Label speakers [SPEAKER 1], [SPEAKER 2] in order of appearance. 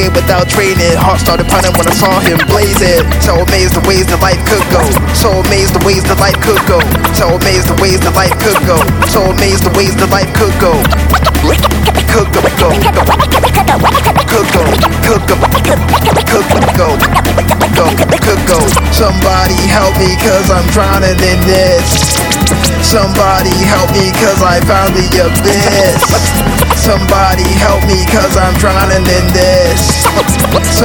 [SPEAKER 1] day without training. Heart started pounding when I saw him blazing. So amazed the ways that life could go. So amazed the ways that life could go. So amazed the ways that life could go. So amazed the ways that life could go. Could go, go, go. Could go, could go, could go. Somebody help me, cause I'm drowning in this. Somebody help me, cause I found the abyss. Somebody help me, cause I'm drowning in this.